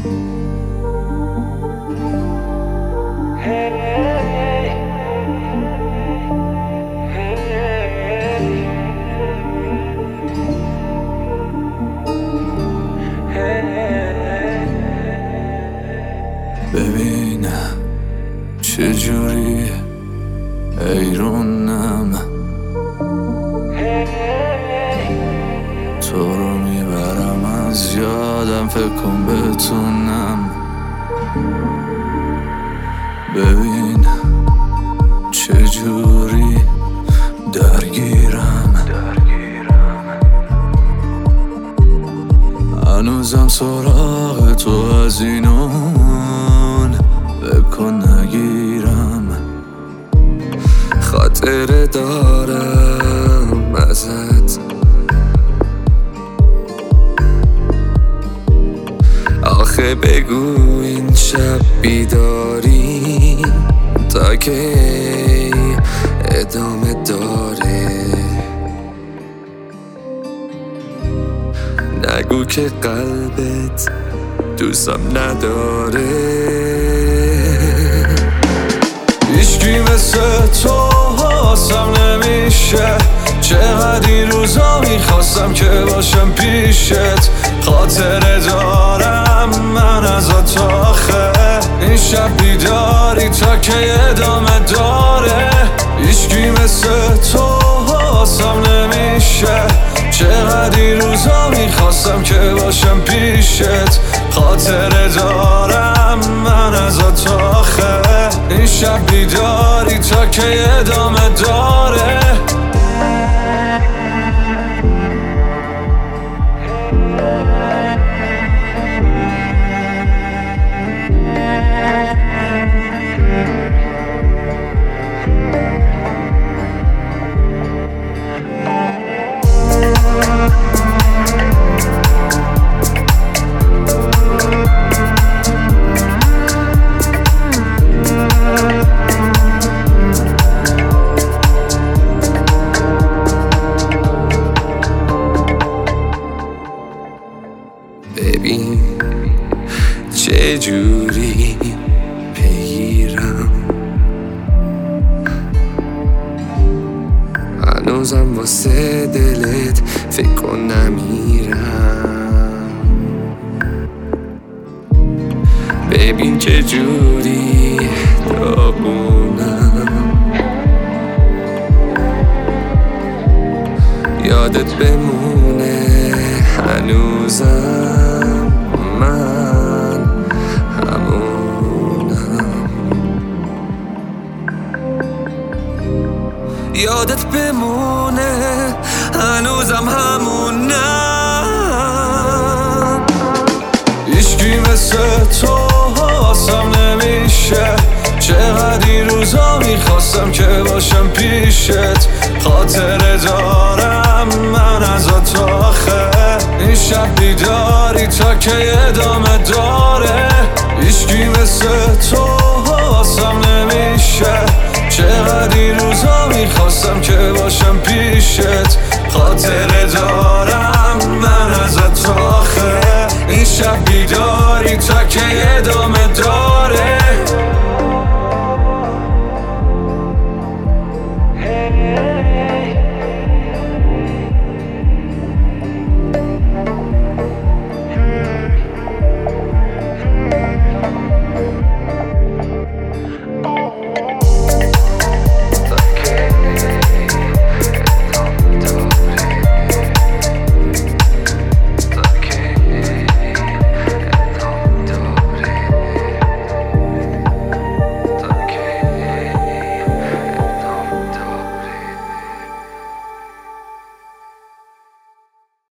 ببینم چجوری ایرونم تو رو میبرم از یادم، فکر کن بتونم. ببین چجوری درگیرم، هنوزم سراغ تو از اینون، فکر کن نگیرم. خاطره دارم ازت، آخه بگو این شب بیداری تا که ادامه داره. نگو که قلبت دوستم نداره. هیچکی مثل تو حاسم نمیشه، چقدر این روزا میخواستم که باشم پیشت. خاطره دارم من ازت آخه، این شب بیداری تا که ادامه داره. هیچکی مثل تو حاسم نمیشه، چقدر این روزا میخواستم که باشم پیشت. خاطره دارم من ازت آخه، این شب بیداری تا که ادامه داره. ببین چجوری بگیرم، هنوزم واسه دلت فکر کن نمیرم. ببین چجوری داغونم، یادت بمونه هنوزم من همونم. یادت بمونه هنوزم همونم. هیچکی مثل تو حاسم نمیشه، چقدر این روزا میخواستم که باشم پیشت. خاطره دارم من ازت آخه، این شب بیداری تا که ادامه داره. هیچکی مثل تو حاسم نمیشه، چقدر این روزا میخواستم که باشم پیشت. خاطره دارم من ازت آخه، این شب بیداری تا که